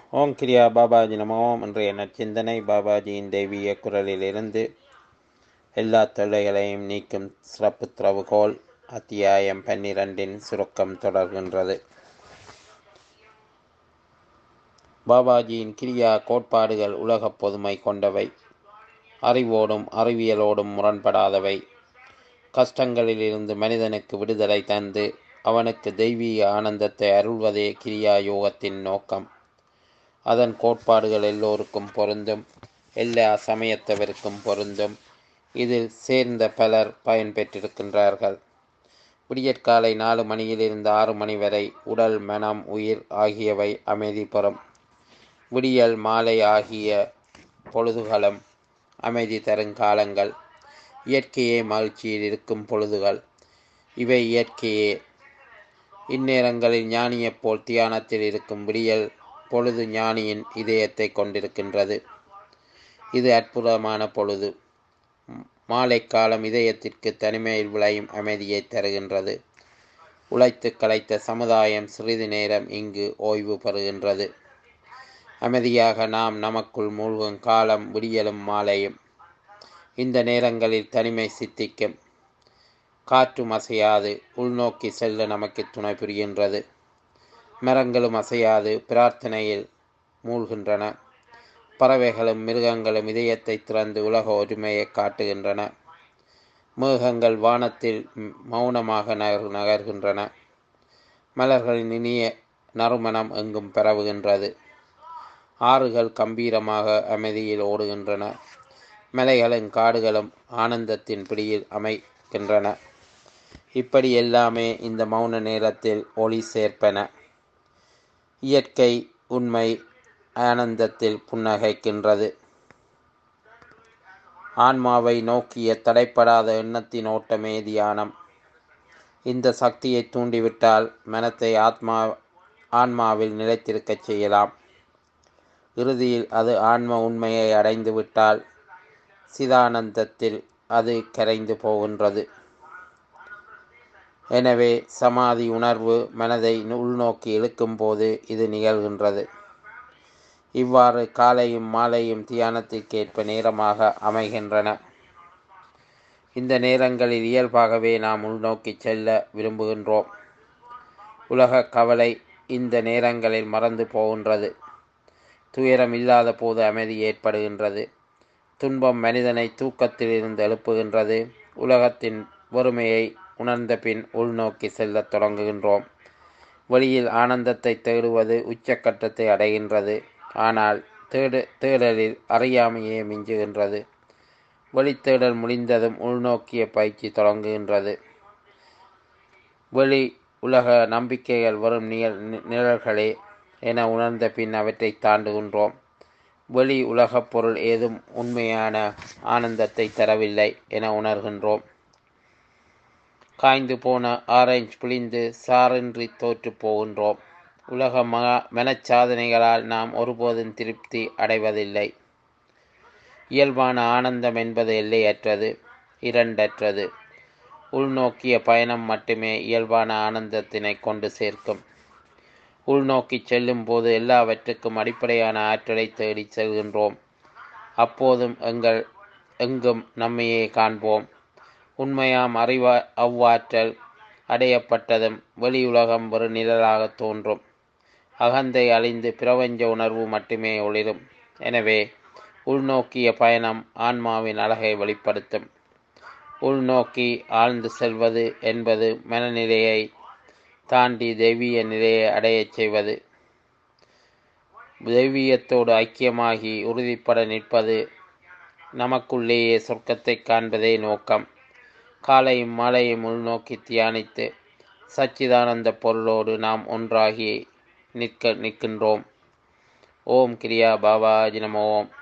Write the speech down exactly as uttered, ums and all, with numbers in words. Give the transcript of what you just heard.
ஓம் கிரியா பாபாஜி நம ஓம் இன்றைய நற்சிந்தனை பாபாஜியின் தெய்வீக குரலிலிருந்து எல்லா தொல்லைகளையும் நீக்கும் சிறப்பு திறவுகோல் அத்தியாயம் பன்னிரண்டின் சுருக்கம் தொடர்கின்றது. பாபாஜியின் கிரியா கோட்பாடுகள் உலகப் பொதுமை கொண்டவை, அறிவோடும் அறிவியலோடும் முரண்படாதவை. கஷ்டங்களிலிருந்து மனிதனுக்கு விடுதலை தந்து அவனுக்கு தெய்வீக ஆனந்தத்தை அருள்வதே கிரியா யோகத்தின் நோக்கம். அதன் கோட்பாடுகள் எல்லோருக்கும் பொருந்தும், எல்லா சமயத்தவருக்கும் பொருந்தும். இதில் சேர்ந்த பலர் பயன்பெற்றிருக்கின்றார்கள். விடியற்காலை நாலு மணியிலிருந்து ஆறு மணி வரை உடல், மனம், உயிர் ஆகியவை அமைதி பெறும். விடியல் மாலை ஆகிய பொழுதுகளும் அமைதி தரும் காலங்கள். இயற்கையே மகிழ்ச்சியில் இருக்கும் பொழுதுகள் இவை. இயற்கையே இந்நேரங்களில் ஞானியைப் போல் தியானத்தில் இருக்கும் விடியல் பொழுது ஞானியின் இதயத்தை கொண்டிருக்கின்றது. இது அற்புதமான பொழுது. மாலை காலம் இதயத்திற்கு தனிமையில் விளையும் அமைதியை தருகின்றது. உழைத்து களைத்த சமுதாயம் சிறிது நேரம் இங்கு ஓய்வு பெறுகின்றது. அமைதியாக நாம் நமக்குள் மூழ்கும் காலம் விடியலும் மாலையும். இந்த நேரங்களில் தனிமை சித்திக்கும். காற்றும் அசையாது உள்நோக்கி செல்ல நமக்கு துணை புரிகின்றது. மரங்களும் அசையாது பிரார்த்தனையில் மூழ்கின்றன. பறவைகளும் மிருகங்களும் இதயத்தை திறந்து உலக ஒருமையை காட்டுகின்றன. மேகங்கள் வானத்தில் மௌனமாக நகர் நகர்கின்றன. மலர்களின் இனிய நறுமணம் எங்கும் பரவுகின்றது. ஆறுகள் கம்பீரமாக அமைதியில் ஓடுகின்றன. மலைகளும் காடுகளும் ஆனந்தத்தின் பிடியில் அமைக்கின்றன. இப்படி எல்லாமே இந்த மௌன நேரத்தில் ஒளி சேர்ப்பன. இயற்கை உண்மை ஆனந்தத்தில் புன்னகைக்கின்றது. ஆன்மாவை நோக்கிய தடைப்படாத எண்ணத்தின் ஓட்டமே தியானம். இந்த சக்தியை தூண்டிவிட்டால் மனத்தை ஆத்மா ஆன்மாவில் நிலைத்திருக்கச் செய்யலாம். இறுதியில் அது ஆன்ம உண்மையை அடைந்து விட்டால் சிதானந்தத்தில் அது கரைந்து போகின்றது. எனவே சமாதி உணர்வு மனதை உள்நோக்கி இழுக்கும் போது இது நிகழ்கின்றது. இவ்வாறு காலையும் மாலையும் தியானத்திற்கேற்ப நேரமாக அமைகின்றன. இந்த நேரங்களில் இயல்பாகவே நாம் உள்நோக்கி செல்ல விரும்புகின்றோம். உலக கவலை இந்த நேரங்களில் மறந்து போகின்றது. துயரம் இல்லாத போது அமைதி ஏற்படுகின்றது. துன்பம் மனிதனை தூக்கத்தில் இருந்து எழுப்புகின்றது. உலகத்தின் வறுமையை உணர்ந்த பின் உள்நோக்கி செல்லத் தொடங்குகின்றோம். வெளியில் ஆனந்தத்தை தேடுவது உச்சக்கட்டத்தை அடைகின்றது. ஆனால் தேடு தேடலில் அறியாமையே மிஞ்சுகின்றது. வெளித்தேடல் முடிந்ததும் உள்நோக்கிய பயிற்சி தொடங்குகின்றது. வெளி உலக நம்பிக்கைகள் வரும் நிழல் நிழல்களே என உணர்ந்த பின் அவற்றை தாண்டுகின்றோம். வெளி உலகப் பொருள் ஏதும் உண்மையான ஆனந்தத்தை தரவில்லை என உணர்கின்றோம். காய்ந்து போன ஆரஞ்சு பிழிந்து சாரின்றி தோற்று போகின்றோம். உலக மகா மனச்சாதனைகளால் நாம் ஒருபோதும் திருப்தி அடைவதில்லை. இயல்பான ஆனந்தம் என்பது எல்லையற்றது, இரண்டற்றது. உள்நோக்கிய பயணம் மட்டுமே இயல்பான ஆனந்தத்தினை கொண்டு சேர்க்கும். உள்நோக்கி செல்லும் போது எல்லாவற்றுக்கும் அடிப்படையான ஆற்றலை தேடி செல்கின்றோம். அப்போதும் எங்கள் எங்கும் நம்மையே காண்போம். உண்மையாம் அறிவா அவ்வாற்றல் அடையப்பட்டதும் வெளியுலகம் ஒரு நிழலாக தோன்றும். அகந்தை அழிந்து பிரபஞ்ச உணர்வு மட்டுமே ஒளிரும். எனவே உள்நோக்கிய பயணம் ஆன்மாவின் அழகை வெளிப்படுத்தும். உள்நோக்கி ஆழ்ந்து செல்வது என்பது மனநிலையை தாண்டி தெய்வீக நிலையை அடையச் செய்வது. தெய்வீகத்தோடு ஐக்கியமாகி உறுதிப்பட நிற்பது. நமக்குள்ளேயே சொர்க்கத்தை காண்பதே நோக்கம். காலையும் மாலையும் உள்நோக்கி தியானித்து சச்சிதானந்த பொருளோடு நாம் ஒன்றாகி நிற்க நிற்கின்றோம். ஓம் கிரியா பாபாஜி நம ஓம்.